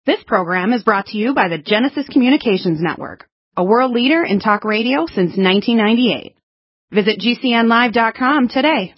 This program is brought to you by the Genesis Communications Network, a world leader in talk radio since 1998. Visit GCNlive.com today.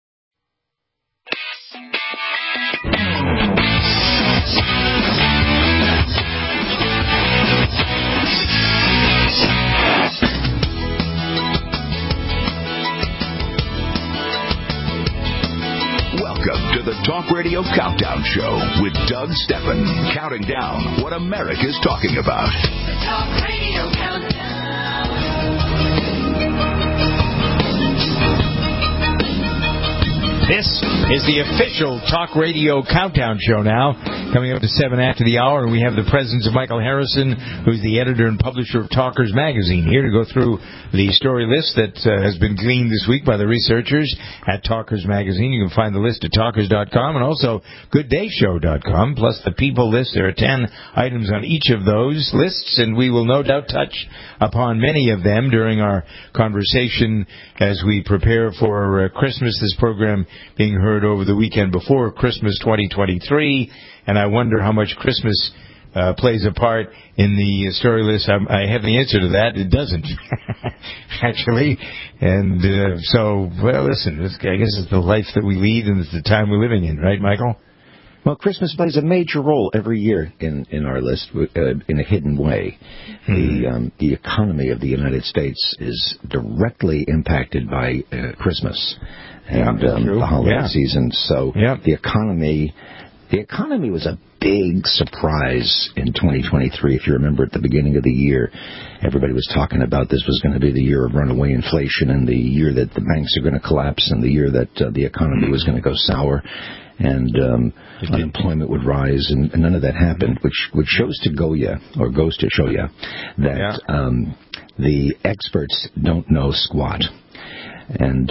Welcome to the Talk Radio Countdown Show with Doug Steffen, counting down what America's talking about. The Talk Radio Countdown. This is the official Talk Radio Countdown Show now, coming up to 7 after the hour, and we have the presence of Michael Harrison, who's the editor and publisher of Talkers Magazine, here to go through the story list that has been gleaned this week by the researchers at Talkers Magazine. You can find the list at talkers.com and also gooddayshow.com, plus the people list. There are 10 items on each of those lists, and we will no doubt touch upon many of them during our conversation as we prepare for Christmas. This program being heard over the weekend before Christmas 2023, and I wonder how much Christmas plays a part in the story list. I have the answer to that. It doesn't, actually. And so, well, listen, I guess it's the life that we lead and it's the time we're living in, right, Michael? Well, Christmas plays a major role every year in our list in a hidden way. The economy of the United States is directly impacted by Christmas and the holiday season. So the economy was a big surprise in 2023. If you remember at the beginning of the year, everybody was talking about this was going to be the year of runaway inflation and the year that the banks are going to collapse and the year that the economy was going to go sour and unemployment would rise, and none of that happened, which goes to show you that the experts don't know squat. And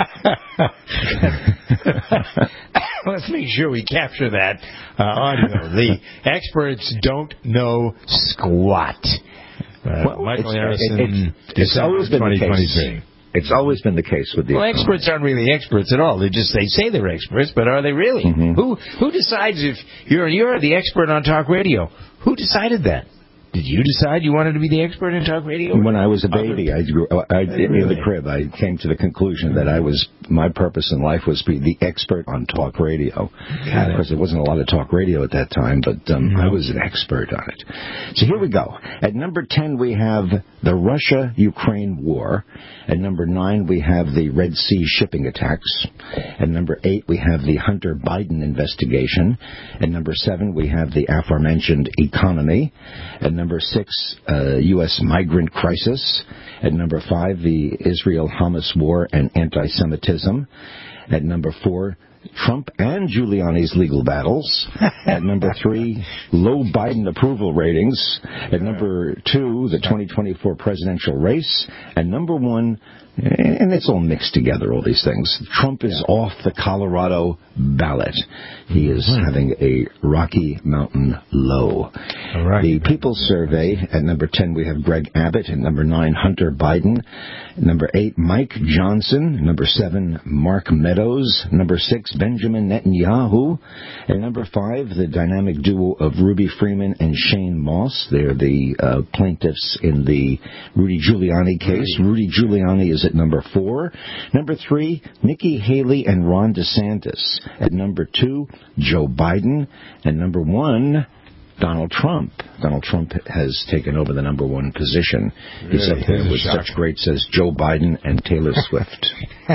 let's make sure we capture that audio. The experts don't know squat. Michael Harrison, it's always been the case. It's always been the case with the experts aren't really experts at all. They say they're experts, but are they really? Mm-hmm. Who decides if you're the expert on talk radio? Who decided that? Did you decide you wanted to be the expert in talk radio? When I was a baby, in the crib, I came to the conclusion that my purpose in life was to be the expert on talk radio. Of course, there wasn't a lot of talk radio at that time, but I was an expert on it. So here we go. At number 10, we have the Russia-Ukraine war. At number 9, we have the Red Sea shipping attacks. At number 8, we have the Hunter Biden investigation. At number 7, we have the aforementioned economy. At number 6, U.S. migrant crisis. At number 5, the Israel-Hamas war and anti-Semitism. At number 4, Trump and Giuliani's legal battles. At number 3, low Biden approval ratings. At number 2, the 2024 presidential race. And number 1, and it's all mixed together, all these things, Trump is off the Colorado ballot. He is having a Rocky Mountain low. All right. The People's Survey, at number 10, we have Greg Abbott. At number 9, Hunter Biden. At number 8, Mike Johnson. Number 7, Mark Meadows. Number 6, Benjamin Netanyahu. At number 5, the dynamic duo of Ruby Freeman and Shane Moss. They're the plaintiffs in the Rudy Giuliani case. Rudy Giuliani is at number 4. Number 3, Nikki Haley and Ron DeSantis. At number 2, Joe Biden. And number 1, Donald Trump. Donald Trump has taken over the number 1 position. Really? He's up there with such greats as Joe Biden and Taylor Swift.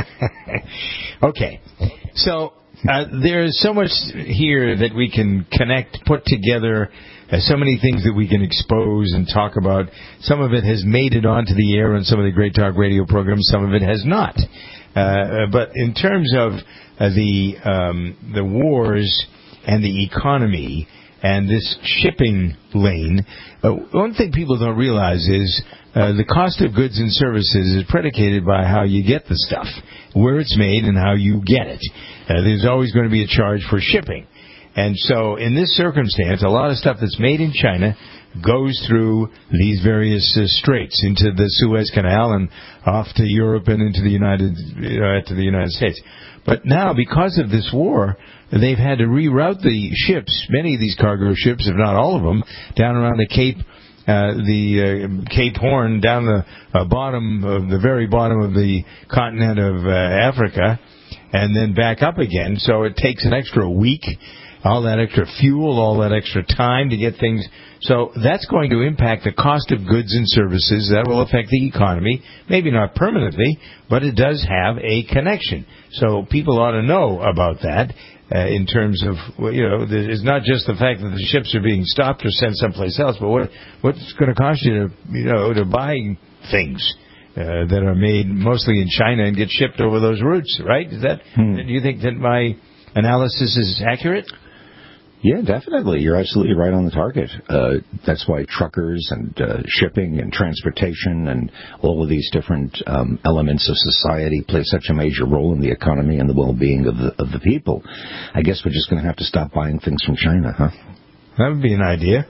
Okay. So there's so much here that we can put together, so many things that we can expose and talk about. Some of it has made it onto the air on some of the great talk radio programs. Some of it has not. But in terms of the wars and the economy and this shipping lane, one thing people don't realize is the cost of goods and services is predicated by how you get the stuff, where it's made, and how you get it. There's always going to be a charge for shipping. And so in this circumstance, a lot of stuff that's made in China goes through these various straits into the Suez Canal and off to Europe and into the United States. But now, because of this war, they've had to reroute the ships, many of these cargo ships, if not all of them, down around the Cape Horn, down the very bottom of the continent of Africa, and then back up again. So it takes an extra week, all that extra fuel, all that extra time to get things. So that's going to impact the cost of goods and services. That will affect the economy, maybe not permanently, but it does have a connection. So people ought to know about that. In terms of, it's not just the fact that the ships are being stopped or sent someplace else, but what's going to cost you to buy things that are made mostly in China and get shipped over those routes, right? Do you think that my analysis is accurate? Yeah, definitely. You're absolutely right on the target. That's why truckers and shipping and transportation and all of these different elements of society play such a major role in the economy and the well-being of the people. I guess we're just going to have to stop buying things from China, huh? That would be an idea.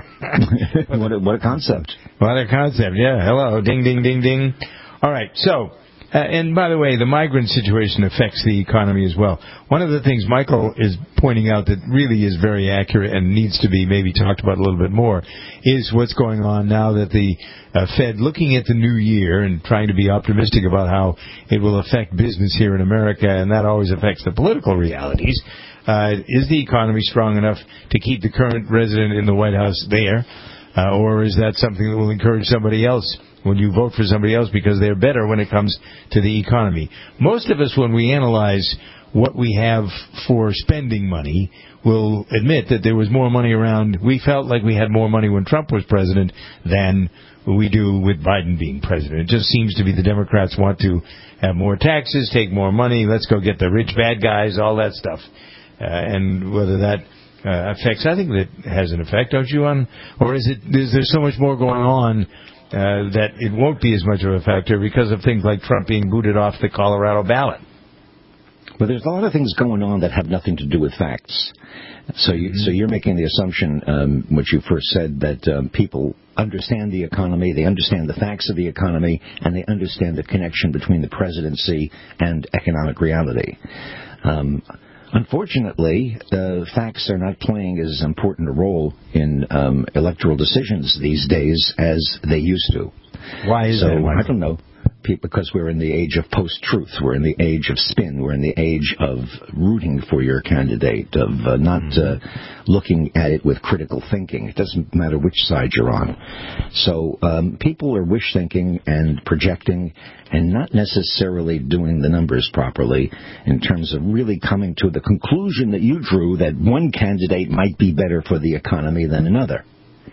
What a concept. What a concept, yeah. Hello, ding, ding, ding, ding. All right, so... and by the way, the migrant situation affects the economy as well. One of the things Michael is pointing out that really is very accurate and needs to be maybe talked about a little bit more is what's going on now that the Fed, looking at the new year and trying to be optimistic about how it will affect business here in America, and that always affects the political realities. Is the economy strong enough to keep the current resident in the White House there, or is that something that will encourage somebody else when you vote for somebody else because they're better when it comes to the economy? Most of us, when we analyze what we have for spending money, will admit that there was more money around. We felt like we had more money when Trump was president than we do with Biden being president. It just seems to be the Democrats want to have more taxes, take more money, let's go get the rich bad guys, all that stuff. And whether that affects, I think that has an effect, don't you? Or is there so much more going on that it won't be as much of a factor because of things like Trump being booted off the Colorado ballot? Well, there's a lot of things going on that have nothing to do with facts. So you're making the assumption, which you first said, that people understand the economy, they understand the facts of the economy, and they understand the connection between the presidency and economic reality. Unfortunately, facts are not playing as important a role in electoral decisions these days as they used to. Why is that? I don't know. Because we're in the age of post-truth. We're in the age of spin. We're in the age of rooting for your candidate, of not looking at it with critical thinking. It doesn't matter which side you're on. So people are wish-thinking and projecting and not necessarily doing the numbers properly in terms of really coming to the conclusion that you drew that one candidate might be better for the economy than another.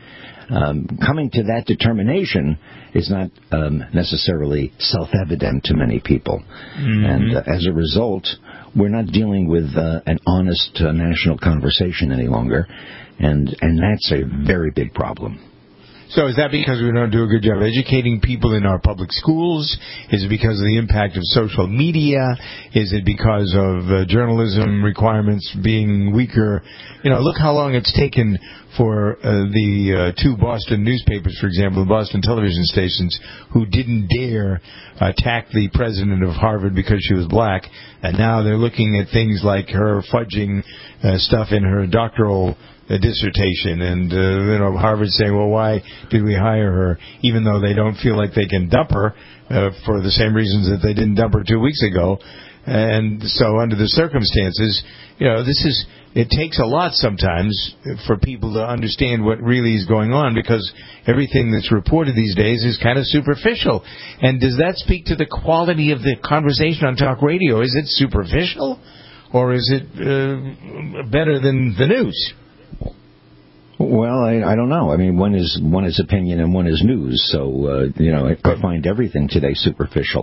Coming to that determination is not necessarily self-evident to many people. Mm-hmm. And as a result, we're not dealing with an honest national conversation any longer. And that's a very big problem. So is that because we don't do a good job educating people in our public schools? Is it because of the impact of social media? Is it because of journalism requirements being weaker? Look how long it's taken for the two Boston newspapers, for example, the Boston television stations, who didn't dare attack the president of Harvard because she was black, and now they're looking at things like her fudging stuff in her doctoral dissertation, and Harvard saying, well, why did we hire her, even though they don't feel like they can dump her for the same reasons that they didn't dump her 2 weeks ago. And so under the circumstances, it takes a lot sometimes for people to understand what really is going on, because everything that's reported these days is kind of superficial. And does that speak to the quality of the conversation on talk radio? Is it superficial, or is it better than the news? Well, I don't know. I mean, one is opinion and one is news. So I find everything today superficial.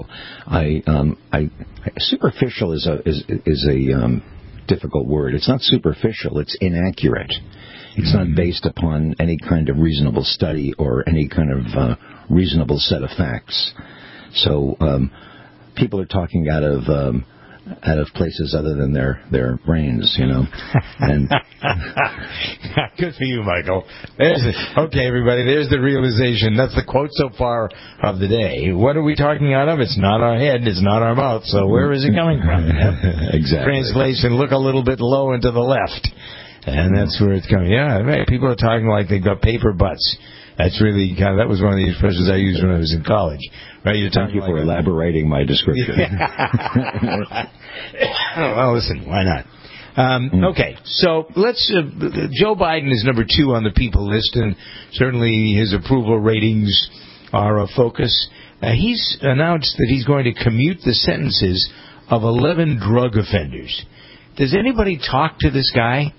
Superficial is a difficult word. It's not superficial. It's inaccurate. It's not based upon any kind of reasonable study or any kind of reasonable set of facts. So people are talking out of out of places other than their brains, you know. And good for you, Michael. Okay, everybody, there's the realization. That's the quote so far of the day. What are we talking out of? It's not our head, it's not our mouth, so where is it coming from? Exactly. Translation, look a little bit low and to the left. And that's where it's coming. Yeah, right. People are talking like they've got paper butts. That's really that was one of the expressions I used when I was in college. Right? You're Thank you for elaborating my description. Well, listen, why not? Okay, so let's. Joe Biden is number 2 on the people list, and certainly his approval ratings are a focus. He's announced that he's going to commute the sentences of 11 drug offenders. Does anybody talk to this guy?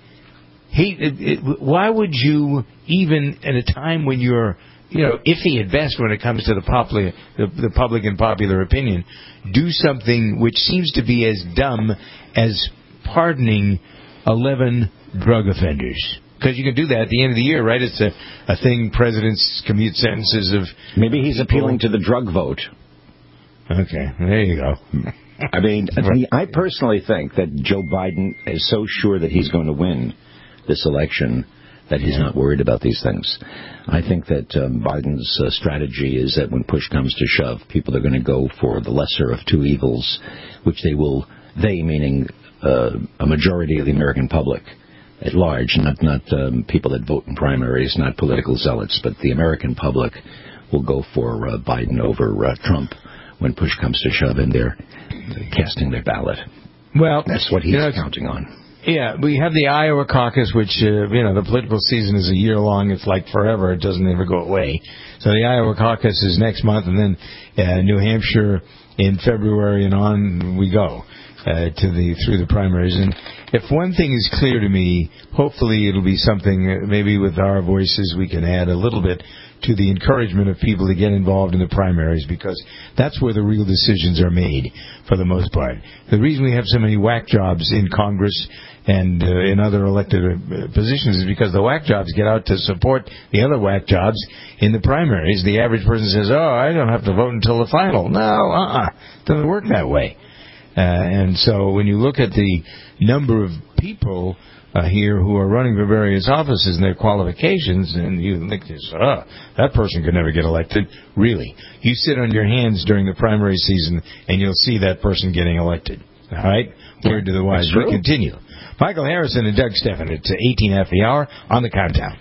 Why would you, even at a time when you're, iffy at best when it comes to the public and popular opinion, do something which seems to be as dumb as pardoning 11 drug offenders? Because you can do that at the end of the year, right? It's a thing presidents commute sentences of... Maybe he's appealing to the drug vote. Okay, there you go. I mean, I personally think that Joe Biden is so sure that he's going to win this election that he's not worried about these things. I think that Biden's strategy is that when push comes to shove, people are going to go for the lesser of two evils, which they meaning a majority of the American public at large, not people that vote in primaries, not political zealots, but the American public will go for Biden over Trump when push comes to shove, and they're casting their ballot. Well, that's what he's counting on. Yeah, we have the Iowa caucus, which, the political season is a year long. It's like forever. It doesn't ever go away. So the Iowa caucus is next month, and then New Hampshire in February, and on we go through the primaries. And if one thing is clear to me, hopefully it'll be something, maybe with our voices we can add a little bit to the encouragement of people to get involved in the primaries, because that's where the real decisions are made for the most part. The reason we have so many whack jobs in Congress and in other elected positions is because the whack jobs get out to support the other whack jobs in the primaries. The average person says, I don't have to vote until the final. No, it doesn't work that way. And so when you look at the number of people here who are running for various offices and their qualifications, and you think, that person could never get elected. Really. You sit on your hands during the primary season, and you'll see that person getting elected. All right? Word to the wise. We continue. Michael Harrison and Doug Steffen. It's 18 after the hour on the countdown.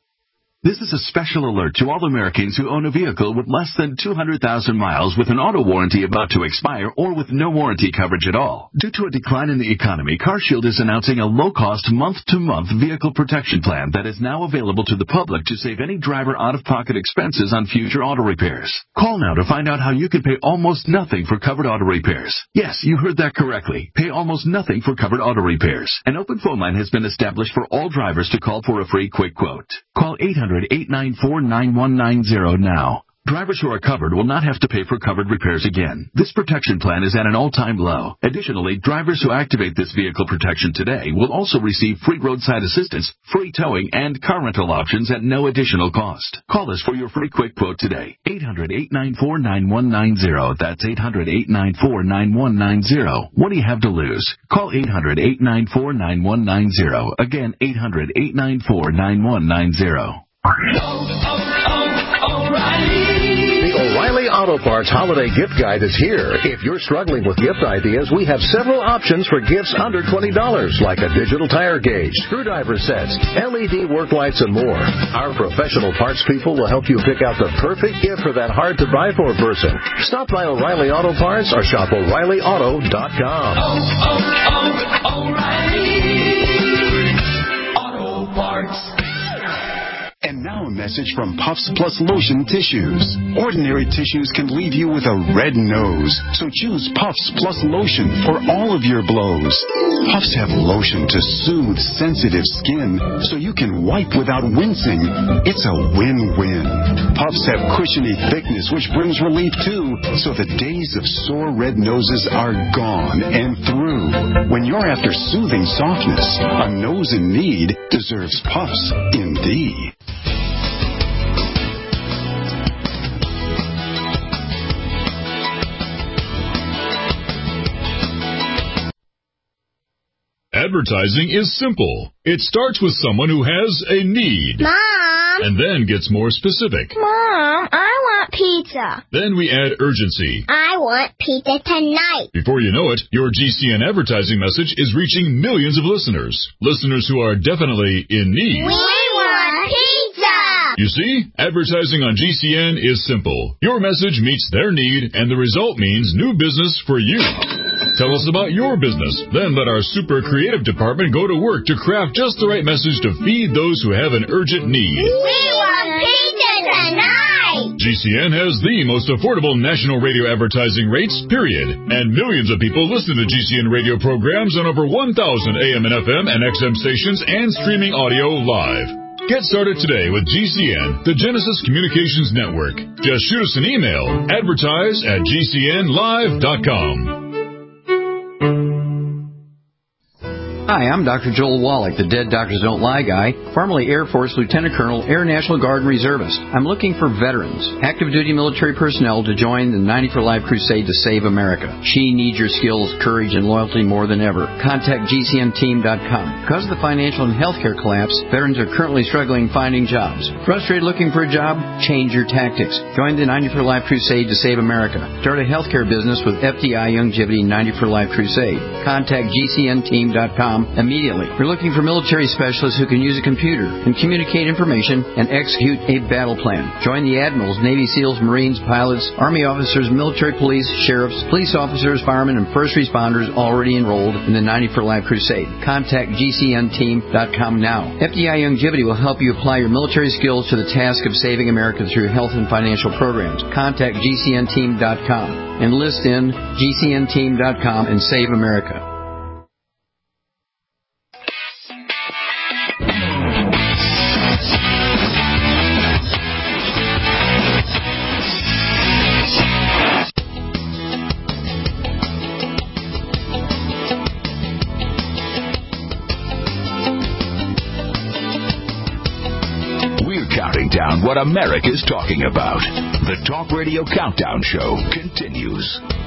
This is a special alert to all Americans who own a vehicle with less than 200,000 miles with an auto warranty about to expire or with no warranty coverage at all. Due to a decline in the economy, CarShield is announcing a low-cost month-to-month vehicle protection plan that is now available to the public to save any driver out-of-pocket expenses on future auto repairs. Call now to find out how you can pay almost nothing for covered auto repairs. Yes, you heard that correctly. Pay almost nothing for covered auto repairs. An open phone line has been established for all drivers to call for a free quick quote. Call 800-894-9190 now. Drivers who are covered will not have to pay for covered repairs again. This protection plan is at an all-time low. Additionally, drivers who activate this vehicle protection today will also receive free roadside assistance, free towing, and car rental options at no additional cost. Call us for your free quick quote today. 800-894-9190. That's 800-894-9190. What do you have to lose? Call 800-894-9190. Again, 800-894-9190. The O'Reilly Auto Parts Holiday Gift Guide is here. If you're struggling with gift ideas, we have several options for gifts under $20, like a digital tire gauge, screwdriver sets, LED work lights, and more. Our professional parts people will help you pick out the perfect gift for that hard-to-buy-for person. Stop by O'Reilly Auto Parts or shop O'ReillyAuto.com. O'Reilly Auto Parts. And now a message from Puffs Plus Lotion Tissues. Ordinary tissues can leave you with a red nose, so choose Puffs Plus Lotion for all of your blows. Puffs have lotion to soothe sensitive skin, so you can wipe without wincing. It's a win-win. Puffs have cushiony thickness, which brings relief too, so the days of sore red noses are gone and through. When you're after soothing softness, a nose in need deserves Puffs indeed. advertising is simple. It starts with someone who has a need. Mom! And then gets more specific. Mom, I want pizza. Then we add urgency. I want pizza tonight. Before you know it, your GCN advertising message is reaching millions of listeners. Listeners who are definitely in need. We want pizza! You see, advertising on GCN is simple. Your message meets their need, and the result means new business for you. Tell us about your business. Then let our super creative department go to work to craft just the right message to feed those who have an urgent need. We want pizza tonight! GCN has the most affordable national radio advertising rates, period. And millions of people listen to GCN radio programs on over 1,000 AM and FM and XM stations and streaming audio live. Get started today with GCN, the Genesis Communications Network. Just shoot us an email, advertise@gcnlive.com. Hi, I'm Dr. Joel Wallach, the Dead Doctors Don't Lie guy, formerly Air Force Lieutenant Colonel, Air National Guard and Reservist. I'm looking for veterans, active duty military personnel to join the 90 for Life crusade to save America. She needs your skills, courage, and loyalty more than ever. Contact GCNteam.com. Because of the financial and healthcare collapse, veterans are currently struggling finding jobs. Frustrated looking for a job? Change your tactics. Join the 90 for Life crusade to save America. Start a healthcare business with FDI Youngevity 90 for Life crusade. Contact GCNteam.com immediately. We're looking for military specialists who can use a computer and communicate information and execute a battle plan. Join the admirals, Navy SEALs, Marines, pilots, Army officers, military police, sheriffs, police officers, firemen, and first responders already enrolled in the 90 for Life crusade. Contact GCNteam.com now. FDI Youngevity will help you apply your military skills to the task of saving America through health and financial programs. Contact GCNteam.com. Enlist in GCNteam.com and save America. Down what America's talking about. The Talk Radio Countdown Show continues.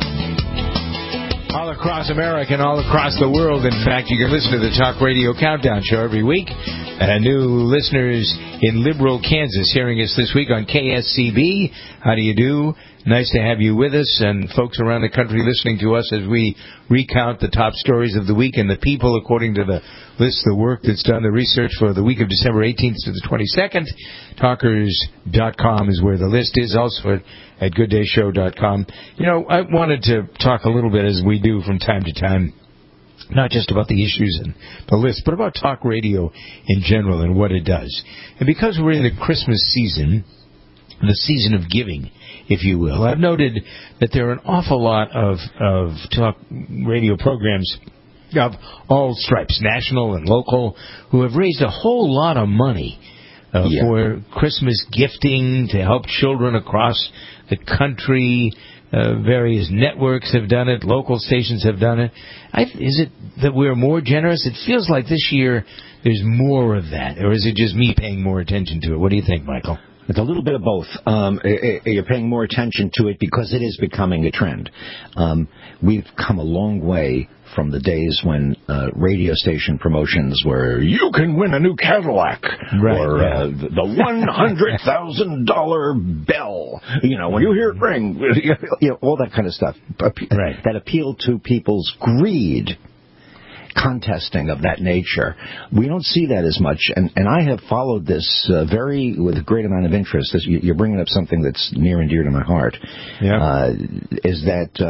All across America and all across the world. In fact, you can listen to the Talk Radio Countdown Show every week. New listeners in Liberal, Kansas, hearing us this week on KSCB. How do you do? Nice to have you with us, and folks around the country listening to us as we recount the top stories of the week and the people according to the list, the work that's done, the research for the week of December 18th to the 22nd. Talkers.com is where the list is, also at GoodDayShow.com. You know, I wanted to talk a little bit, as we do from time to time, not just about the issues and the list, but about talk radio in general and what it does. And because we're in the Christmas season, the season of giving, if you will, I've noted that there are an awful lot of talk radio programs of all stripes, national and local, who have raised a whole lot of money for Christmas gifting to help children across the country. Various networks have done it. Local stations have done it. Is it that we're more generous? It feels like this year there's more of that. Or is it just me paying more attention to it? What do you think, Michael? It's a little bit of both. You're paying more attention to it because it is becoming a trend. We've come a long way from the days when radio station promotions were, you can win a new Cadillac, or the $100,000 bell. You know, when you hear it ring, you know, all that kind of stuff. That appealed to people's greed. Contesting of that nature. We don't see that as much, and I have followed this with a great amount of interest. You're bringing up something that's near and dear to my heart. Is that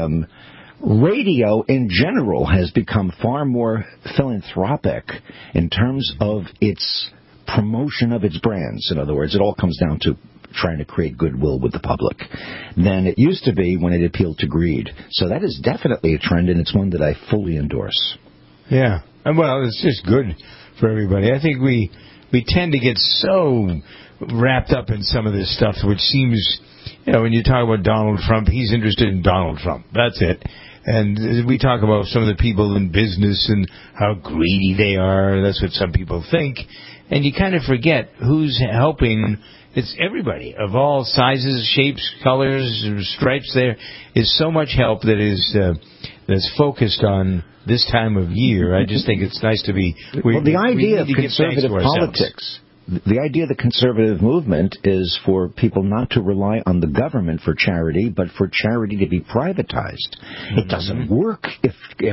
radio in general has become far more philanthropic in terms of its promotion of its brands. In other words, it all comes down to trying to create goodwill with the public than it used to be when it appealed to greed. So that is definitely a trend, and it's one that I fully endorse. Yeah. Well, it's just good for everybody. I think we tend to get so wrapped up in some of this stuff, which seems, you know, when you talk about Donald Trump, he's interested in Donald Trump. That's it. And we talk about some of the people in business and how greedy they are. That's what some people think. And you kind of forget who's helping. It's everybody of all sizes, shapes, colors, stripes. There is so much help that is that's focused on this time of year. I just think it's nice to be... the idea of conservative politics... The idea of the conservative movement is for people not to rely on the government for charity, but for charity to be privatized. It doesn't work if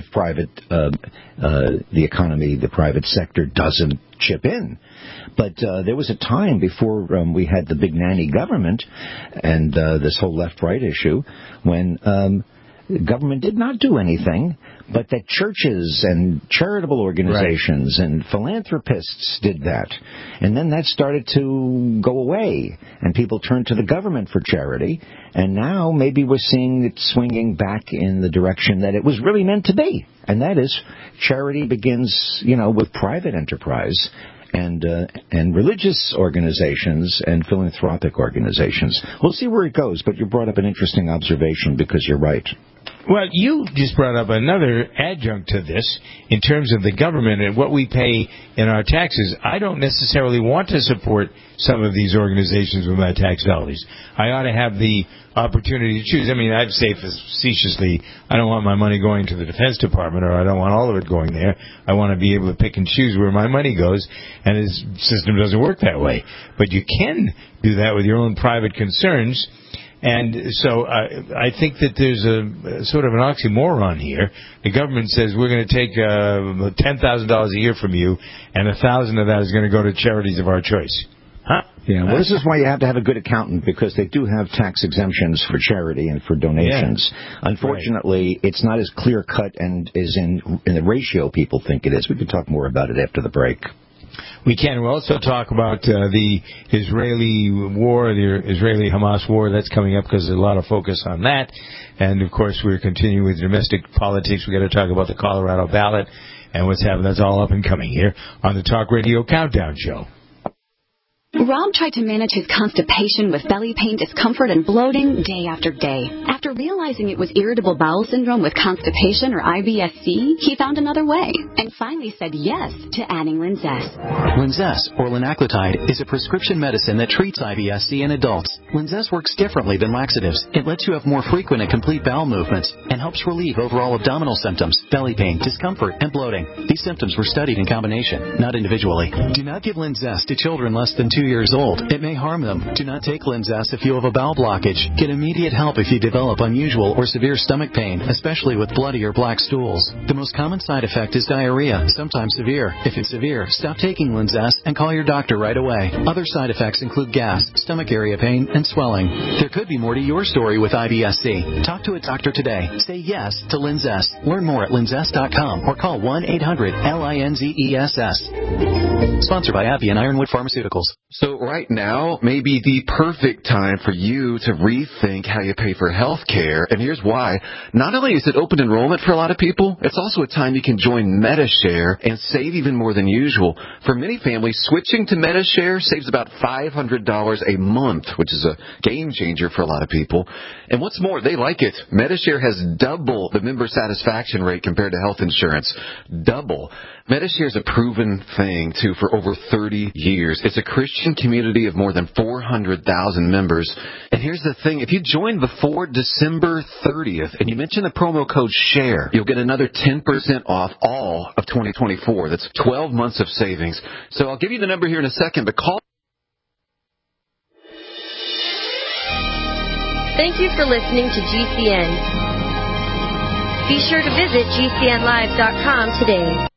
the economy, the private sector doesn't chip in. But there was a time before we had the big nanny government and this whole left-right issue when the government did not do anything, but that churches and charitable organizations and philanthropists did that. And then that started to go away, and people turned to the government for charity. And now maybe we're seeing it swinging back in the direction that it was really meant to be. And that is, charity begins, with private enterprise and religious organizations and philanthropic organizations. We'll see where it goes, but you brought up an interesting observation because you're right. Well, you just brought up another adjunct to this in terms of the government and what we pay in our taxes. I don't necessarily want to support some of these organizations with my tax dollars. I ought to have the opportunity to choose. I mean, I'd say facetiously, I don't want my money going to the Defense Department, or I don't want all of it going there. I want to be able to pick and choose where my money goes, and this system doesn't work that way. But you can do that with your own private concerns. And so I think that there's a sort of an oxymoron here. The government says we're going to take $10,000 a year from you, and $1,000 of that is going to go to charities of our choice. Huh? Yeah, well, this is why you have to have a good accountant, because they do have tax exemptions for charity and for donations. Yeah. Unfortunately, It's not as clear-cut and is in the ratio people think it is. We can talk more about it after the break. We can. We'll also talk about the Israeli war, the Israeli-Hamas war. That's coming up because there's a lot of focus on that. And, of course, we're continuing with domestic politics. We've got to talk about the Colorado ballot and what's happening. That's all up and coming here on the Talk Radio Countdown Show. Rob tried to manage his constipation with belly pain, discomfort, and bloating day after day. After realizing it was irritable bowel syndrome with constipation, or IBS-C, he found another way and finally said yes to adding Linzess. Linzess, or linaclotide, is a prescription medicine that treats IBS-C in adults. Linzess works differently than laxatives. It lets you have more frequent and complete bowel movements and helps relieve overall abdominal symptoms, belly pain, discomfort, and bloating. These symptoms were studied in combination, not individually. Do not give Linzess to children less than 2 years old. It may harm them. Do not take Linzess if you have a bowel blockage. Get immediate help if you develop unusual or severe stomach pain, especially with bloody or black stools. The most common side effect is diarrhea, sometimes severe. If it's severe, stop taking Linzess and call your doctor right away. Other side effects include gas, stomach area pain, and swelling. There could be more to your story with IBS-C. Talk to a doctor today. Say yes to Linzess. Learn more at linzess.com or call 1-800-LINZESS. Sponsored by AbbVie and Ironwood Pharmaceuticals. So right now may be the perfect time for you to rethink how you pay for health care. And here's why. Not only is it open enrollment for a lot of people, it's also a time you can join Medi-Share and save even more than usual. For many families, switching to Medi-Share saves about $500 a month, which is a game changer for a lot of people. And what's more, they like it. Medi-Share has double the member satisfaction rate compared to health insurance. Double. Medi-Share is a proven thing, too, for over 30 years. It's a Christian community of more than 400,000 members. And here's the thing. If you join before December 30th and you mention the promo code SHARE, you'll get another 10% off all of 2024. That's 12 months of savings. So I'll give you the number here in a second, but call. Thank you for listening to GCN. Be sure to visit GCNlive.com today.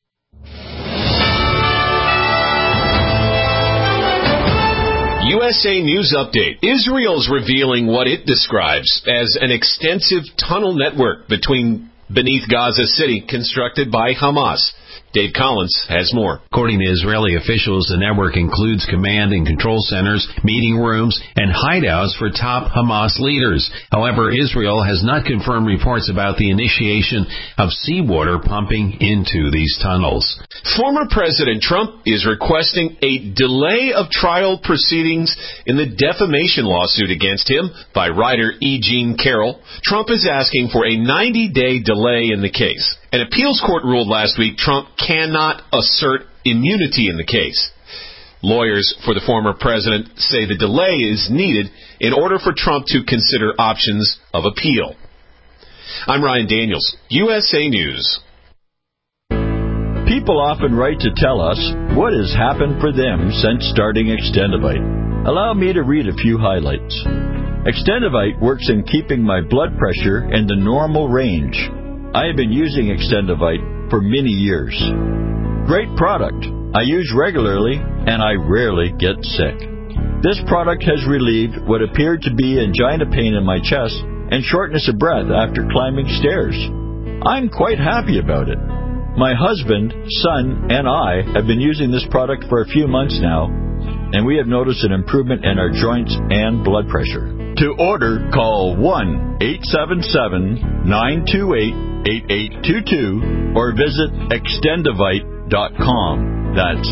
USA News Update. Israel's revealing what it describes as an extensive tunnel network beneath Gaza City constructed by Hamas. Dave Collins has more. According to Israeli officials, the network includes command and control centers, meeting rooms, and hideouts for top Hamas leaders. However, Israel has not confirmed reports about the initiation of seawater pumping into these tunnels. Former President Trump is requesting a delay of trial proceedings in the defamation lawsuit against him by writer E. Jean Carroll. Trump is asking for a 90-day delay in the case. An appeals court ruled last week Trump cannot assert immunity in the case. Lawyers for the former president say the delay is needed in order for Trump to consider options of appeal. I'm Ryan Daniels, USA News. People often write to tell us what has happened for them since starting Extendivite. Allow me to read a few highlights. Extendivite works in keeping my blood pressure in the normal range. I have been using Extendivite for many years. Great product. I use regularly and I rarely get sick. This product has relieved what appeared to be angina pain in my chest and shortness of breath after climbing stairs. I'm quite happy about it. My husband, son, and I have been using this product for a few months now, and we have noticed an improvement in our joints and blood pressure. To order, call 1-877-928-8822 or visit Extendivite.com. That's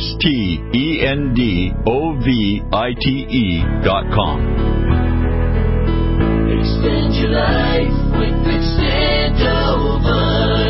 XTENDOVITE.com. Extend your life with Extendivite.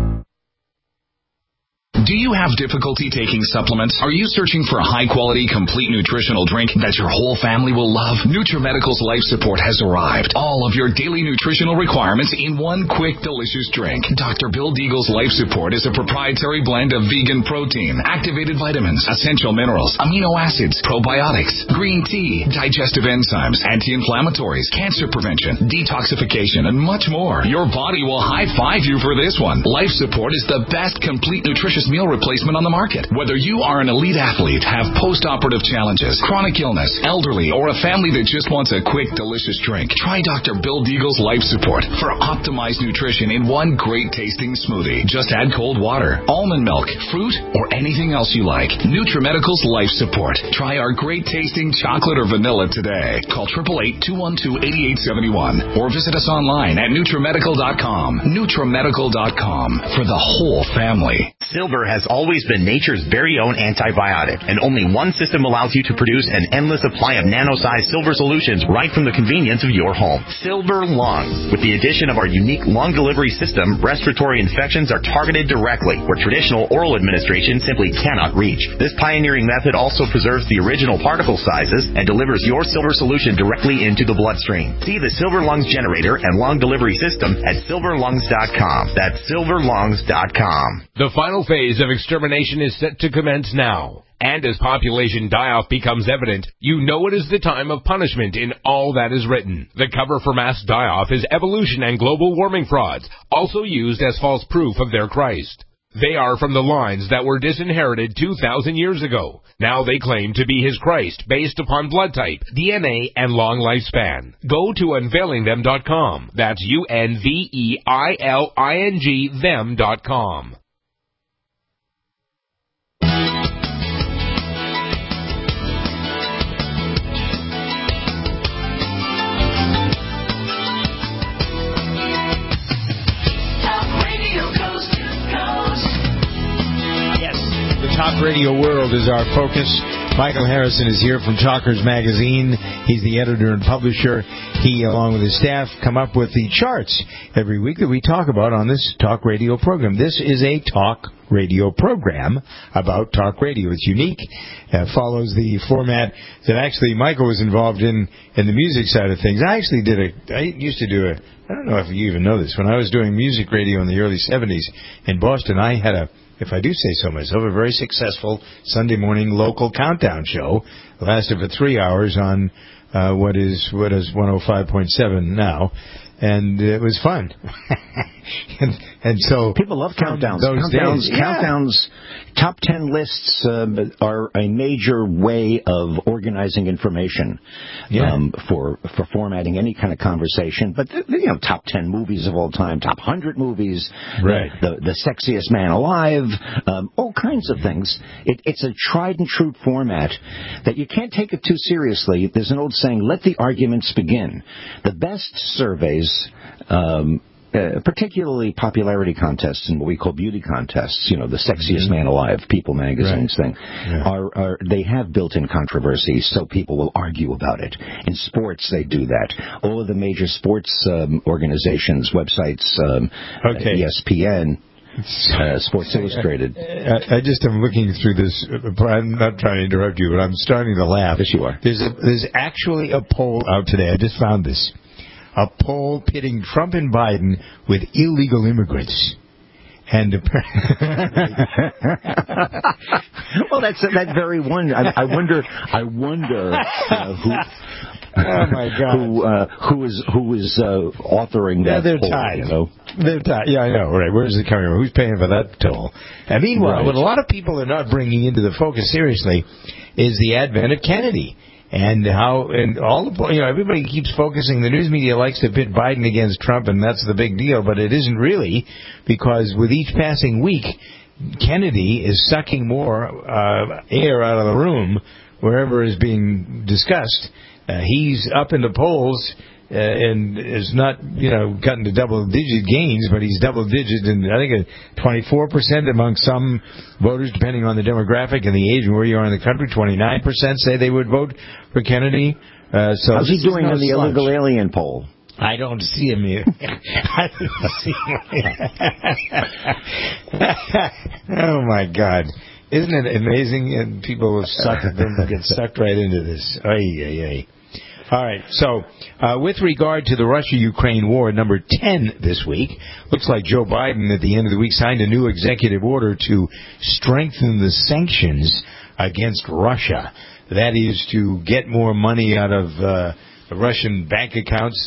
Do you have difficulty taking supplements? Are you searching for a high-quality, complete nutritional drink that your whole family will love? NutriMedical's Life Support has arrived. All of your daily nutritional requirements in one quick, delicious drink. Dr. Bill Deagle's Life Support is a proprietary blend of vegan protein, activated vitamins, essential minerals, amino acids, probiotics, green tea, digestive enzymes, anti-inflammatories, cancer prevention, detoxification, and much more. Your body will high-five you for this one. Life Support is the best complete nutritious meal replacement on the market. Whether you are an elite athlete, have post-operative challenges, chronic illness, elderly, or a family that just wants a quick, delicious drink, try Dr. Bill Deagle's Life Support for optimized nutrition in one great-tasting smoothie. Just add cold water, almond milk, fruit, or anything else you like. NutriMedical's Life Support. Try our great-tasting chocolate or vanilla today. Call 888-212-8871 or visit us online at NutriMedical.com. NutriMedical.com for the whole family. Silver has always been nature's very own antibiotic, and only one system allows you to produce an endless supply of nano-sized silver solutions right from the convenience of your home. Silver Lungs. With the addition of our unique lung delivery system, respiratory infections are targeted directly, where traditional oral administration simply cannot reach. This pioneering method also preserves the original particle sizes and delivers your silver solution directly into the bloodstream. See the Silver Lungs generator and lung delivery system at silverlungs.com. That's silverlungs.com. The final phase of extermination is set to commence now. And as population die-off becomes evident, you know it is the time of punishment in all that is written. The cover for mass die-off is evolution and global warming frauds, also used as false proof of their Christ. They are from the lines that were disinherited 2,000 years ago. Now they claim to be his Christ based upon blood type, DNA, and long lifespan. Go to unveilingthem.com. That's UNVEILING them.com. Talk Radio World is our focus. Michael Harrison is here from Talkers Magazine. He's the editor and publisher. He, along with his staff, come up with the charts every week that we talk about on this talk radio program. This is a talk radio program about talk radio. It's unique. Follows the format that actually Michael was involved in the music side of things. I used to do I don't know if you even know this, when I was doing music radio in the early 70s in Boston, I had if I do say so myself, a very successful Sunday morning local countdown show. It lasted for 3 hours on what is 105.7 now, and it was fun. and so people love countdowns. Countdowns, top 10 lists are a major way of organizing information for formatting any kind of conversation. But top 10 movies of all time, top 100 movies, right? The sexiest man alive, all kinds of things. It's a tried and true format that you can't take it too seriously. There's an old saying: "Let the arguments begin." The best surveys. Particularly popularity contests and what we call beauty contests, the sexiest man alive, People magazine's thing, they have built-in controversy, so people will argue about it. In sports, they do that. All of the major sports organizations, websites, ESPN, Sports Illustrated. I just am looking through this. I'm not trying to interrupt you, but I'm starting to laugh. Yes, you are. There's actually a poll out today. I just found this. a poll pitting Trump and Biden with illegal immigrants. And well, that's that very one. I wonder who. Oh my God! Who is authoring that? They're poll, tied. You know? They're tied. Yeah, I know. Right? Where's it coming from? Who's paying for that toll? And meanwhile, what a lot of people are not bringing into the focus seriously is the advent of Kennedy. And everybody keeps focusing. The news media likes to pit Biden against Trump, and that's the big deal. But it isn't really, because with each passing week, Kennedy is sucking more air out of the room wherever is being discussed. He's up in the polls and is not, gotten to double-digit gains, but he's double-digit, and I think 24% among some voters, depending on the demographic and the age and where you are in the country. 29% say they would vote for Kennedy. So how's he doing on the illegal alien poll? I don't see him here. I don't see him. Oh, my God. Isn't it amazing? And people get sucked right into this. Ay. All right, so with regard to the Russia-Ukraine war, number 10 this week, looks like Joe Biden at the end of the week signed a new executive order to strengthen the sanctions against Russia. That is to get more money out of Russian bank accounts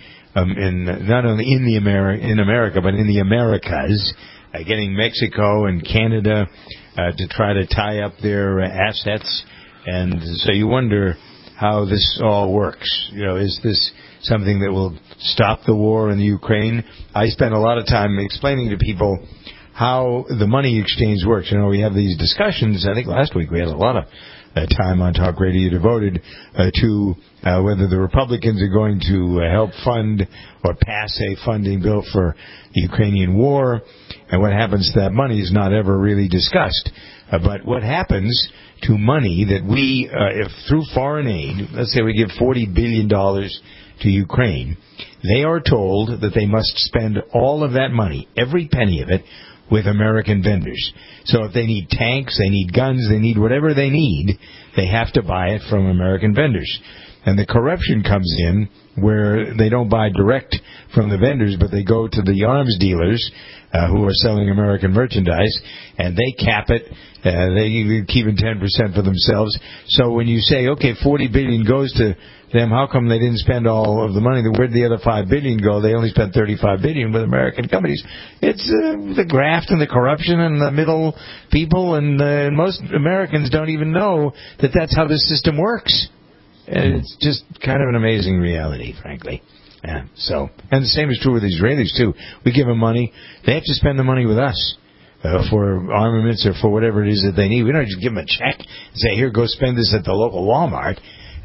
not only in America, but in the Americas, getting Mexico and Canada to try to tie up their assets. And so you wonder how this all works. Is this something that will stop the war in the Ukraine? I spent a lot of time explaining to people how the money exchange works. We have these discussions. I think last week we had a lot of time on Talk Radio devoted to whether the Republicans are going to help fund or pass a funding bill for the Ukrainian war, and what happens to that money is not ever really discussed. But what happens to money that we, if through foreign aid, let's say we give $40 billion to Ukraine, they are told that they must spend all of that money, every penny of it, with American vendors. So if they need tanks, they need guns, they need whatever they need, they have to buy it from American vendors. And the corruption comes in where they don't buy direct from the vendors, but they go to the arms dealers who are selling American merchandise, and they cap it. They keep it 10% for themselves. So when you say, okay, $40 billion goes to them, how come they didn't spend all of the money? Where'd the other $5 billion go? They only spent $35 billion with American companies. It's the graft and the corruption and the middle people, and most Americans don't even know that that's how this system works. And it's just kind of an amazing reality, frankly. Yeah. And the same is true with the Israelis, too. We give them money. They have to spend the money with us for armaments or for whatever it is that they need. We don't just give them a check and say, here, go spend this at the local Walmart.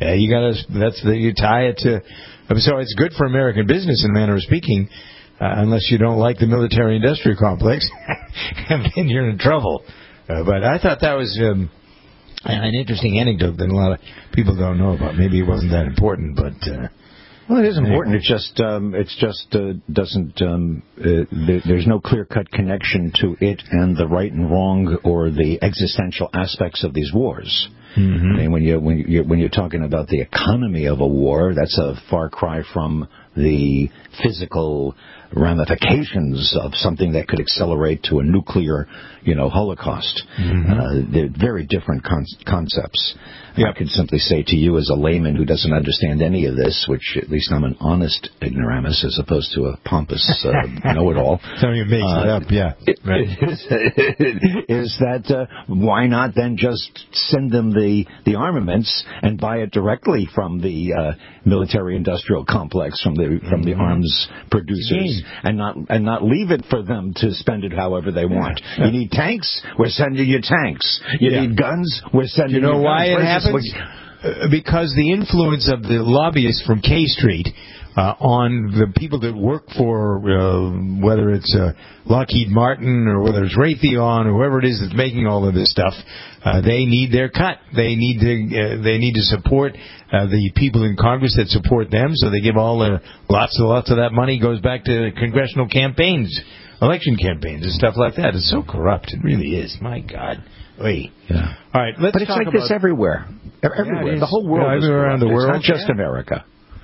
You tie it to... So it's good for American business, in a manner of speaking, unless you don't like the military-industrial complex, and then you're in trouble. But I thought that was... an interesting anecdote that a lot of people don't know about. Maybe it wasn't that important, but well, it is important. It just doesn't. There's no clear-cut connection to it and the right and wrong or the existential aspects of these wars. Mm-hmm. I mean, when you're talking about the economy of a war, that's a far cry from the physical ramifications of something that could accelerate to a nuclear, holocaust. Mm-hmm. They're very different concepts. Yep. I could simply say to you as a layman who doesn't understand any of this, which at least I'm an honest ignoramus as opposed to a pompous know-it-all. Somebody makes it up, yeah. Right. Is that why not then just send them the armaments and buy it directly from the military-industrial complex, from the arms producers, and not leave it for them to spend it however they want. You need tanks? We're sending you tanks. You need guns? We're sending you guns. You know why it happens? Because the influence of the lobbyists from K Street on the people that work for, whether it's Lockheed Martin or whether it's Raytheon or whoever it is that's making all of this stuff, they need their cut. They need to support the people in Congress that support them. So they give lots of that money goes back to congressional campaigns, election campaigns, and stuff like that. It's so corrupt. It really is. My God. Oy. Yeah. All right, but it's like this everywhere. Everywhere. The whole world is around the world. It's not just America.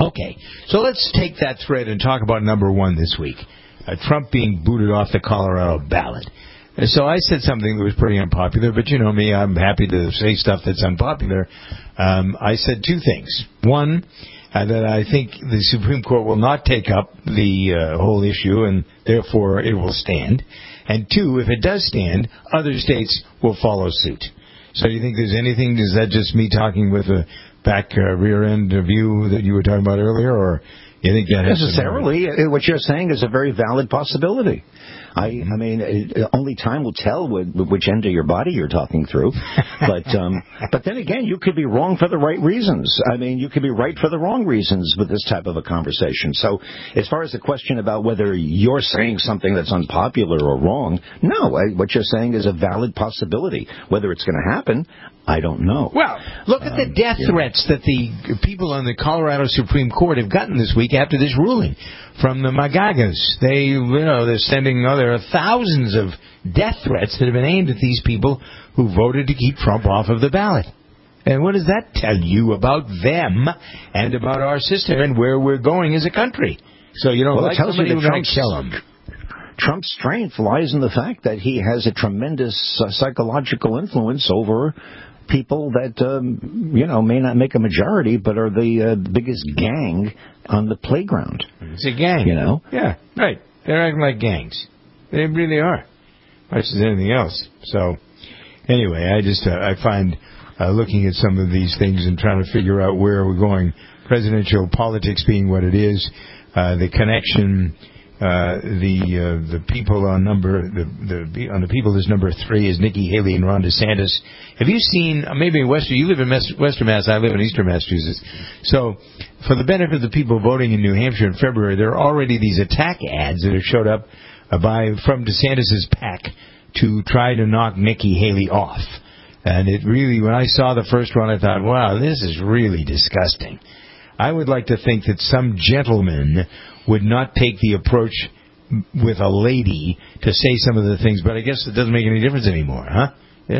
Okay, so let's take that thread and talk about number one this week. Trump being booted off the Colorado ballot. So I said something that was pretty unpopular, but you know me, I'm happy to say stuff that's unpopular. I said two things. One, that I think the Supreme Court will not take up the whole issue, and therefore it will stand. And two, if it does stand, other states will follow suit. So do you think there's anything, is that just me talking with a back rear end view that you were talking about earlier, or you think that has necessarily? What you're saying is a very valid possibility. I mean, only time will tell which end of your body you're talking through. But then again, you could be wrong for the right reasons. I mean, you could be right for the wrong reasons with this type of a conversation. So as far as the question about whether you're saying something that's unpopular or wrong, no, what you're saying is a valid possibility. Whether it's going to happen, I don't know. Well, look at the death threats that the people on the Colorado Supreme Court have gotten this week after this ruling from the Magagas. They're sending, there are thousands of death threats that have been aimed at these people who voted to keep Trump off of the ballot. And what does that tell you about them and about our system and where we're going as a country? So you don't like somebody, we're going to kill them. Trump's strength lies in the fact that he has a tremendous psychological influence over people that, may not make a majority, but are the biggest gang on the playground. It's a gang. Yeah, right. They're acting like gangs. They really are. Much as anything else. So, anyway, I find looking at some of these things and trying to figure out where we're going, presidential politics being what it is, the connection, the people on the people list number 3 is Nikki Haley and Ron DeSantis. Have you seen, maybe in you live in Western Mass, I live in Eastern Massachusetts. So for the benefit of the people voting in New Hampshire in February, there are already these attack ads that have showed up from DeSantis' PAC to try to knock Nikki Haley off. And it really, when I saw the first one, I thought, wow, this is really disgusting. I would like to think that some gentleman would not take the approach with a lady to say some of the things, but I guess it doesn't make any difference anymore, huh?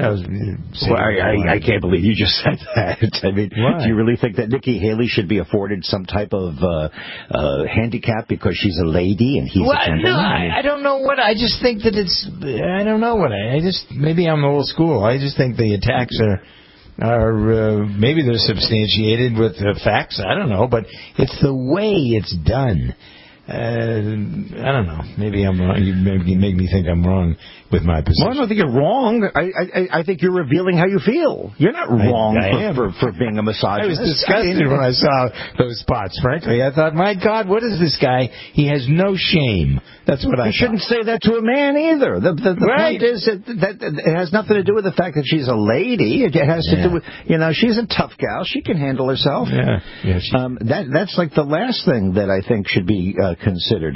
I can't believe you just said that. I mean, do you really think that Nikki Haley should be afforded some type of handicap because she's a lady and he's a gentleman? No, I don't know what. I just think that I don't know what. Maybe I'm old school. I just think the attacks are maybe they're substantiated with facts. I don't know, but it's the way it's done. I don't know. Maybe I'm wrong. You make me think I'm wrong with my position. Well, I don't think you're wrong. I think you're revealing how you feel. You're not wrong for being a misogynist. I was disgusted when I saw those spots, frankly. I thought, my God, what is this guy? He has no shame. That's what I thought. You shouldn't say that to a man either. The point is that it has nothing to do with the fact that she's a lady. It has to do with, she's a tough gal. She can handle herself. That's like the last thing that I think should be considered.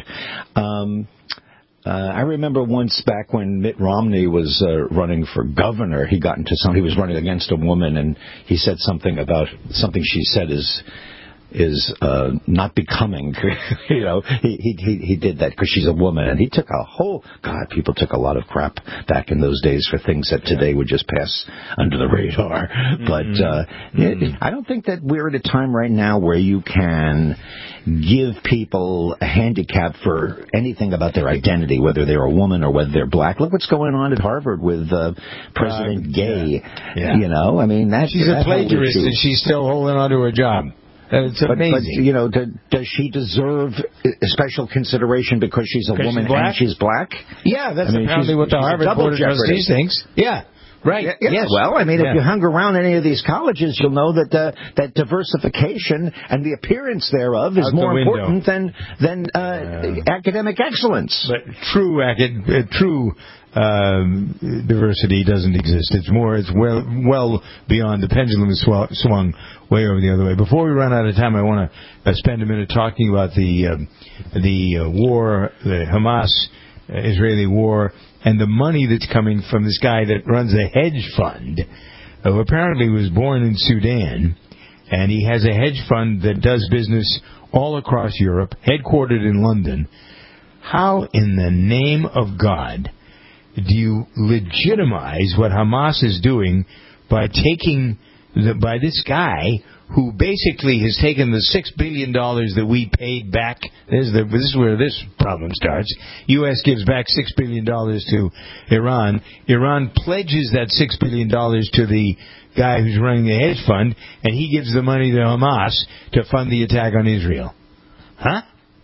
I remember once back when Mitt Romney was running for governor, he was running against a woman, and he said something about something she said is not becoming. He did that because she's a woman, and he took people took a lot of crap back in those days for things that today would just pass under the radar. But I don't think that we're at a time right now where you can give people a handicap for anything about their identity, whether they're a woman or whether they're black. Look what's going on at Harvard with President Gay. I mean, she's a plagiarist and she's still holding on to her job. It's amazing. But, does she deserve special consideration because she's a woman and she's black? Yeah, that's apparently what the Harvard Board of Trustees thinks. Yeah. Right. Yes. Well, if you hung around any of these colleges, you'll know that diversification and the appearance thereof is more important than academic excellence. But true diversity doesn't exist. It's well beyond. The pendulum is swung way over the other way. Before we run out of time, I want to spend a minute talking about the war, the Hamas-Israeli war, and the money that's coming from this guy that runs a hedge fund, who apparently was born in Sudan, and he has a hedge fund that does business all across Europe, headquartered in London. How in the name of God do you legitimize what Hamas is doing by taking by this guy who basically has taken the $6 billion that we paid back. This is where this problem starts. U.S. gives back $6 billion to Iran. Iran pledges that $6 billion to the guy who's running the hedge fund, and he gives the money to Hamas to fund the attack on Israel. Huh?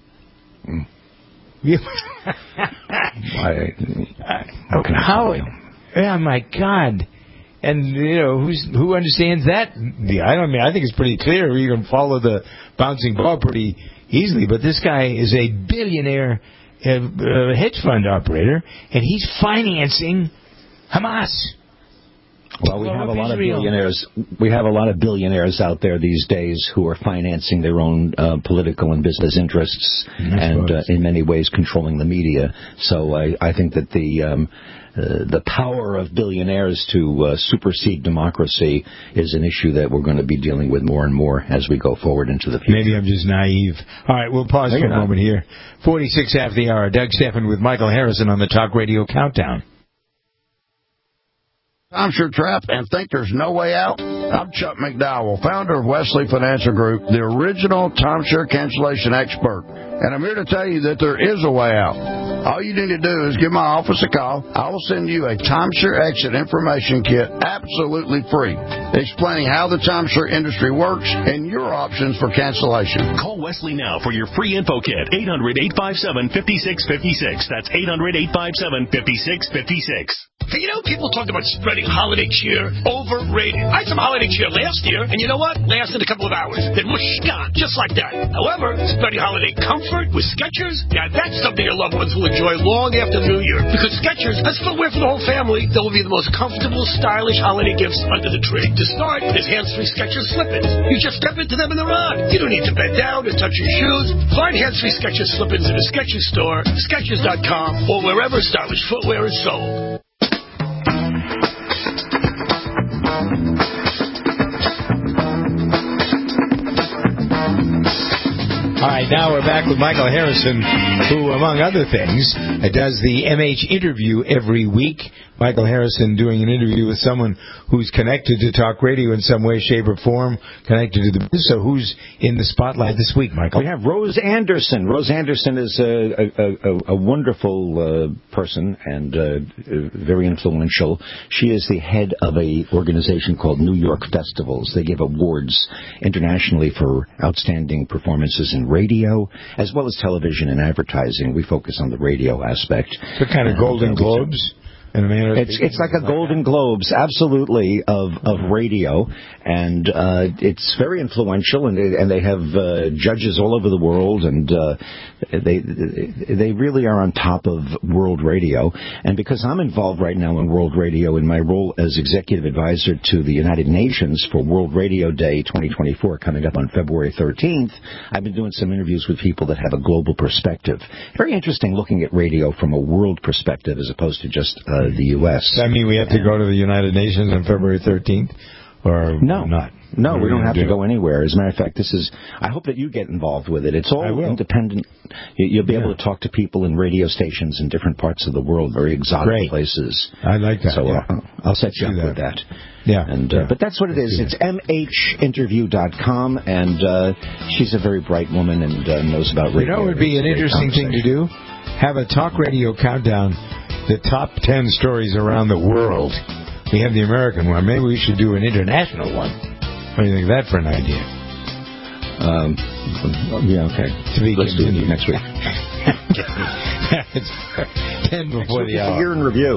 How? Oh, my God. And, who understands that? I think it's pretty clear. You can follow the bouncing ball pretty easily. But this guy is a billionaire hedge fund operator, and he's financing Hamas. Well, we have a lot of billionaires. We have a lot of billionaires out there these days who are financing their own political and business interests, and in many ways controlling the media. So I think that the power of billionaires to supersede democracy is an issue that we're going to be dealing with more and more as we go forward into the future. Maybe I'm just naive. All right, we'll pause for a moment here. 46 after the hour. Doug Stephan with Michael Harrison on the Talk Radio Countdown. Timeshare trap and think there's no way out? I'm Chuck McDowell, founder of Wesley Financial Group, the original timeshare cancellation expert. And I'm here to tell you that there is a way out. All you need to do is give my office a call. I will send you a timeshare exit information kit absolutely free, explaining how the timeshare industry works and your options for cancellation. Call Wesley now for your free info kit. 800-857-5656. That's 800-857-5656. People talk about spreading holiday cheer. Overrated. I had some holiday cheer last year, and you know what? Lasted a couple of hours. Then whoosh, gone. Just like that. However, spreading holiday comfort with Skechers, that's something your loved ones will enjoy long after New Year. Because Skechers has footwear for the whole family that will be the most comfortable, stylish holiday gifts under the tree. To start, there's hands-free Skechers slip-ins. You just step into them and they're on. You don't need to bend down or touch your shoes. Find hands-free Skechers slip-ins in a Skechers store, Skechers.com, or wherever stylish footwear is sold. All right, now we're back with Michael Harrison, who, among other things, does the MH interview every week. Michael Harrison doing an interview with someone who's connected to talk radio in some way, shape, or form, connected to the business. So who's in the spotlight this week, Michael? We have Rose Anderson. Rose Anderson is a wonderful person and very influential. She is the head of an organization called New York Festivals. They give awards internationally for outstanding performances in radio, as well as television and advertising. We focus on the radio aspect. What kind of Golden Globes? It's like a Golden Globes, absolutely, of radio, and it's very influential, and they have judges all over the world, and they really are on top of world radio. And because I'm involved right now in world radio in my role as executive advisor to the United Nations for World Radio Day 2024 coming up on February 13th, I've been doing some interviews with people that have a global perspective. Very interesting looking at radio from a world perspective as opposed to just the U.S. Does that mean we have to go to the United Nations on February 13th? Or not? No, we don't have to go anywhere. As a matter of fact, I hope that you get involved with it. It's all independent. You'll be able to talk to people in radio stations in different parts of the world, very exotic places. I like that. So I'll set you up with that. Yeah. But that's what it is. It's mhinterview.com, and she's a very bright woman and knows about radio. You know, it would be an interesting thing to do? Have a talk radio countdown, the top 10 stories around the world. We have the American one. Maybe we should do an international one. What do you think of that for an idea? Yeah, okay. Let's do it next week. It's 10 before the hour. Year in review.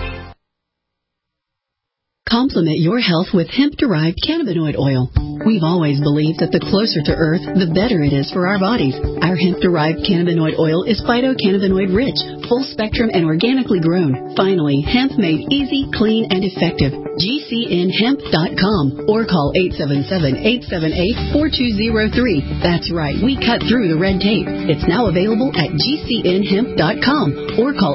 Complement your health with hemp-derived cannabinoid oil. We've always believed that the closer to Earth, the better it is for our bodies. Our hemp-derived cannabinoid oil is phytocannabinoid-rich, full-spectrum, and organically grown. Finally, hemp made easy, clean, and effective. GCNhemp.com or call 877-878-4203. That's right, we cut through the red tape. It's now available at GCNhemp.com or call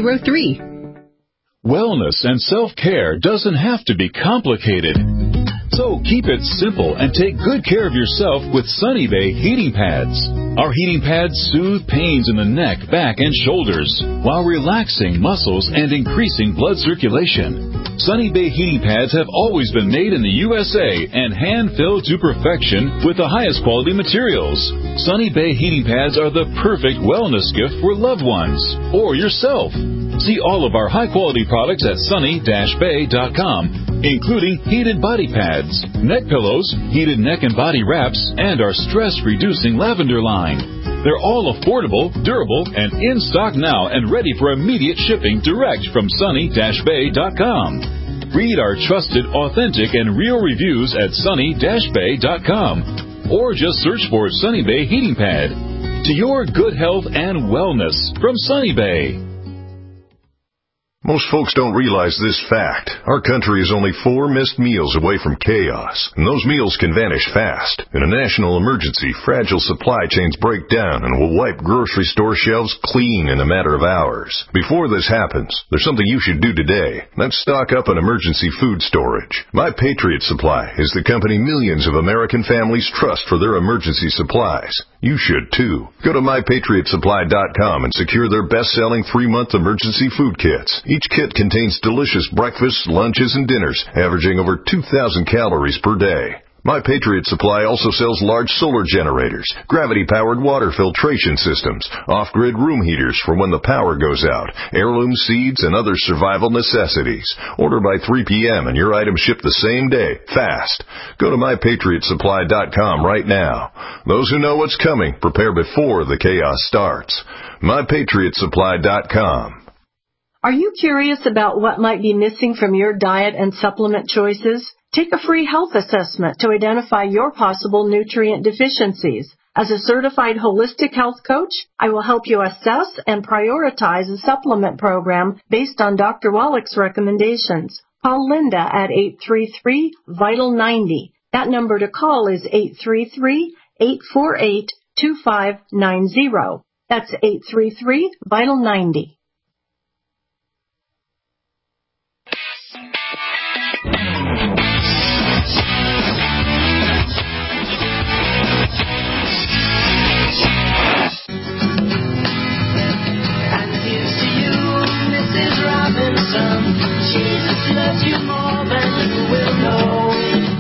877-878-4203. Wellness and self-care doesn't have to be complicated. So keep it simple and take good care of yourself with Sunny Bay heating pads. Our heating pads soothe pains in the neck, back, and shoulders while relaxing muscles and increasing blood circulation. Sunny Bay heating pads have always been made in the USA and hand-filled to perfection with the highest quality materials. Sunny Bay heating pads are the perfect wellness gift for loved ones or yourself. See all of our high-quality products at sunny-bay.com, including heated body pads, neck pillows, heated neck and body wraps, and our stress-reducing lavender line. They're all affordable, durable, and in stock now and ready for immediate shipping direct from sunny-bay.com. Read our trusted, authentic, and real reviews at sunny-bay.com or just search for Sunny Bay Heating Pad. To your good health and wellness from Sunny Bay. Most folks don't realize this fact. Our country is only 4 missed meals away from chaos, and those meals can vanish fast. In a national emergency, fragile supply chains break down and will wipe grocery store shelves clean in a matter of hours. Before this happens, there's something you should do today. That's stock up on emergency food storage. My Patriot Supply is the company millions of American families trust for their emergency supplies. You should too. Go to mypatriotsupply.com and secure their best-selling 3-month emergency food kits. Each kit contains delicious breakfasts, lunches, and dinners, averaging over 2,000 calories per day. My Patriot Supply also sells large solar generators, gravity-powered water filtration systems, off-grid room heaters for when the power goes out, heirloom seeds, and other survival necessities. Order by 3 p.m. and your items ship the same day, fast. Go to mypatriotsupply.com right now. Those who know what's coming prepare before the chaos starts. mypatriotsupply.com. Are you curious about what might be missing from your diet and supplement choices? Take a free health assessment to identify your possible nutrient deficiencies. As a certified holistic health coach, I will help you assess and prioritize a supplement program based on Dr. Wallach's recommendations. Call Linda at 833-VITAL-90. That number to call is 833-848-2590. That's 833-VITAL-90. Jesus loves you more than you will know.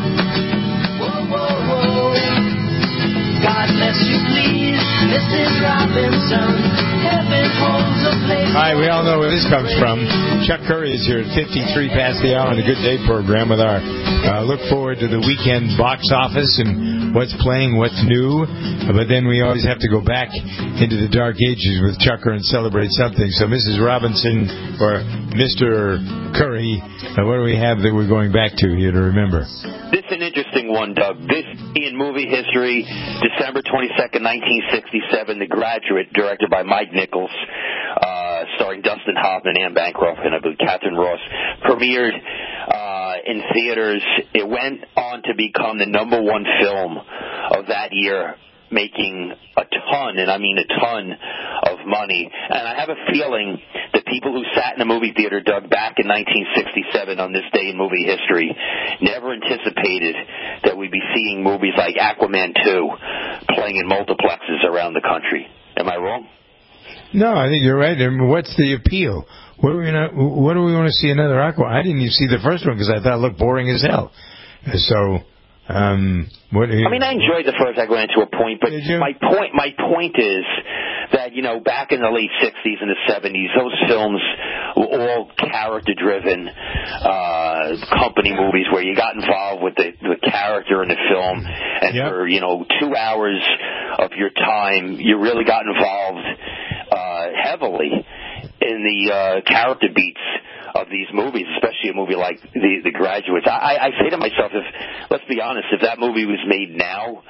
Whoa, whoa, whoa. God bless you, please, Mrs. Robinson. Heaven holds a place. All right, we all know where this comes from. Chuck Curry is here at 53 past the hour on the Good Day program with our look forward to the weekend box office and what's playing, what's new. But then we always have to go back into the dark ages with Chucker and celebrate something. So Mrs. Robinson or Mr. Curry, what do we have that we're going back to here to remember? This is an interesting one, Doug. This, in movie history, December 22nd, 1967, The Graduate, directed by Mike Nichols, starring Dustin Hoffman, Anne Bancroft, and I believe Catherine Ross, premiered in theaters. It went on to become the #1 film of that year, making a ton, and I mean a ton, of money. And I have a feeling that people who sat in a movie theater, Doug, back in 1967 on this day in movie history, never anticipated that we'd be seeing movies like Aquaman 2 playing in multiplexes around the country. Am I wrong? No, I think you're right. I mean, what's the appeal? What do we want to see another Aquaman? I didn't even see the first one because I thought it looked boring as hell. So... I mean, I enjoyed the first Aquaman to a point, but my point is that, you know, back in the late 60s and the 70s, those films were all character-driven company movies where you got involved with the character in the film, and for, 2 hours of your time, you really got involved heavily in the character beats of these movies, especially a movie like The Graduates. I say to myself, let's be honest, if that movie was made now,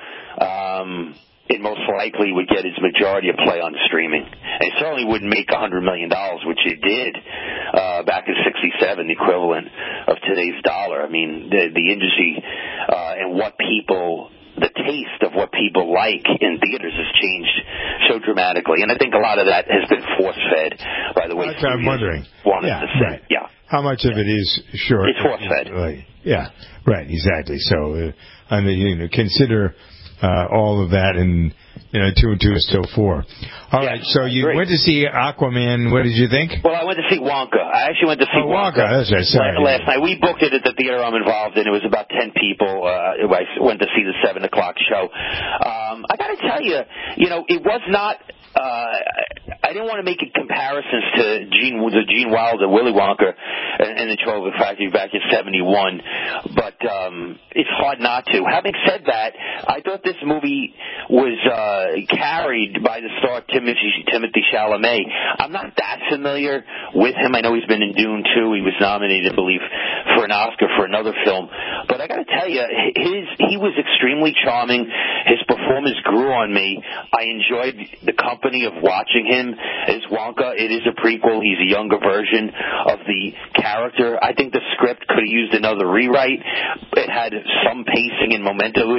it most likely would get its majority of play on streaming. And it certainly wouldn't make $100 million, which it did back in '67, the equivalent of today's dollar. I mean, the industry and the taste of what people like in theaters has changed so dramatically. And I think a lot of that has been force-fed by the way that's what I'm wondering. Wanted to see. Right. Yeah. How much of it is short? It's force-fed. Yeah, right, exactly. So, consider all of that, and 2 and 2 is still 4. All right, so you went to see Aquaman. What did you think? Well, I went to see Wonka. I actually went to see Wonka. That's right. Sorry. Last night. We booked it at the theater I'm involved in. It was about 10 people. I went to see the 7 o'clock show. I got to tell you, it was not... I didn't want to make comparisons to Gene Wilder, Willy Wonka, and the Chocolate Factory back in '71, but it's hard not to. Having said that, I thought this movie was carried by the star Timothée Chalamet. I'm not that familiar with him. I know he's been in Dune 2. He was nominated, I believe, for an Oscar for another film. But I got to tell you, he was extremely charming. His performance grew on me. I enjoyed the company of watching him as Wonka. It is a prequel. He's a younger version of the character. I think the script could have used another rewrite. It had some pacing and momentum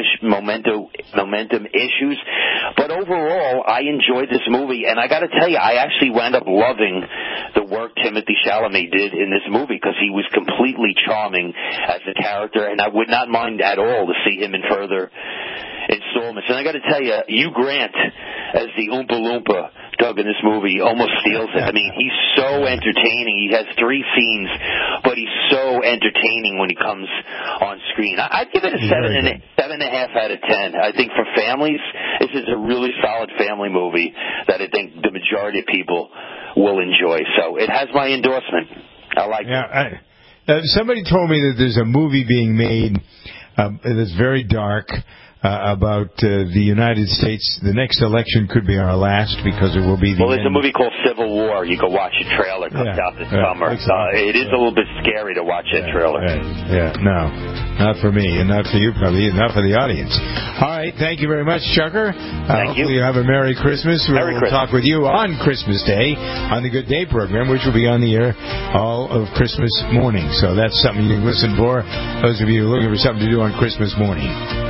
issues. But overall, I enjoyed this movie, and I got to tell you, I actually wound up loving the work Timothée Chalamet did in this movie because he was completely charming as a character, and I would not mind at all to see him in further installments. And I got to tell you, Hugh Grant as the Oompa Loompa, Doug, in this movie almost steals it. I mean, he's so entertaining. He has 3 scenes, but he's so entertaining when he comes on screen. I'd give it a 7.5 out of 10. I think for families, this is a really solid family movie that I think the majority of people will enjoy. So it has my endorsement. I like it. Somebody told me that there's a movie being made that's very dark about the United States. The next election could be our last because it will be the there's a movie called Civil War. You can watch a trailer. It comes out this summer. Exactly. It is a little bit scary to watch that trailer. No, not for me, and not for you probably, and not for the audience. All right, thank you very much, Chucker. Hopefully you have a Merry Christmas. We'll talk with you on Christmas Day on the Good Day program, which will be on the air all of Christmas morning. So that's something you can listen for, those of you looking for something to do on Christmas morning.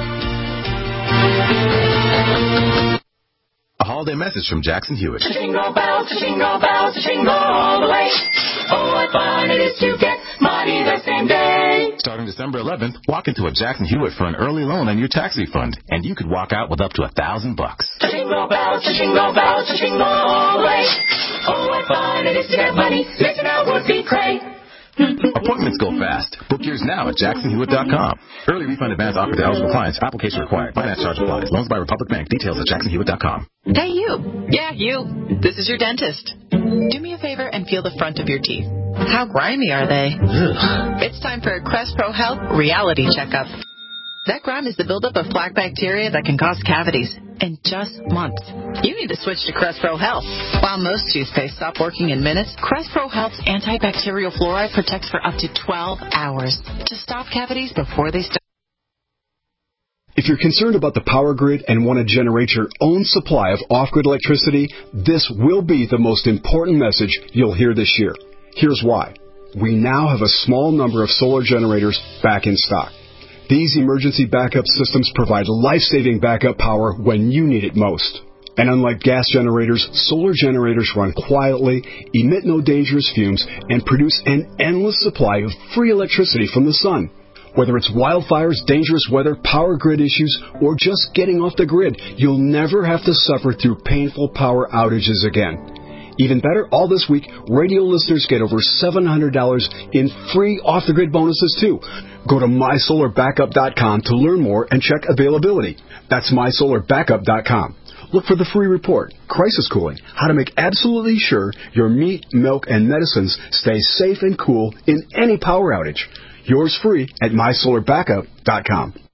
A holiday message from Jackson Hewitt. Jingle bells, jingle all the way. Oh, what fun it is to get money the same day. Starting December 11th, walk into a Jackson Hewitt for an early loan on your tax refund, and you could walk out with up to $1,000. Jingle bells, jingle all the way. Oh, what fun it is to get money. Missing out would be great. Appointments go fast. Book yours now at JacksonHewitt.com. Early refund advance offered to eligible clients. Application required. Finance charge applies. Loans by Republic Bank. Details at JacksonHewitt.com. Hey, you. Yeah, you. This is your dentist. Do me a favor and feel the front of your teeth. How grimy are they? Ugh. It's time for a Crest Pro Health reality checkup. That grime is the buildup of plaque bacteria that can cause cavities in just months. You need to switch to Crest Pro Health. While most toothpaste stop working in minutes, Crest Pro Health's antibacterial fluoride protects for up to 12 hours to stop cavities before they start. If you're concerned about the power grid and want to generate your own supply of off-grid electricity, this will be the most important message you'll hear this year. Here's why. We now have a small number of solar generators back in stock. These emergency backup systems provide life-saving backup power when you need it most. And unlike gas generators, solar generators run quietly, emit no dangerous fumes, and produce an endless supply of free electricity from the sun. Whether it's wildfires, dangerous weather, power grid issues, or just getting off the grid, you'll never have to suffer through painful power outages again. Even better, all this week, radio listeners get over $700 in free off-the-grid bonuses, too. Go to MySolarBackup.com to learn more and check availability. That's MySolarBackup.com. Look for the free report, Crisis Cooling, how to make absolutely sure your meat, milk, and medicines stay safe and cool in any power outage. Yours free at MySolarBackup.com.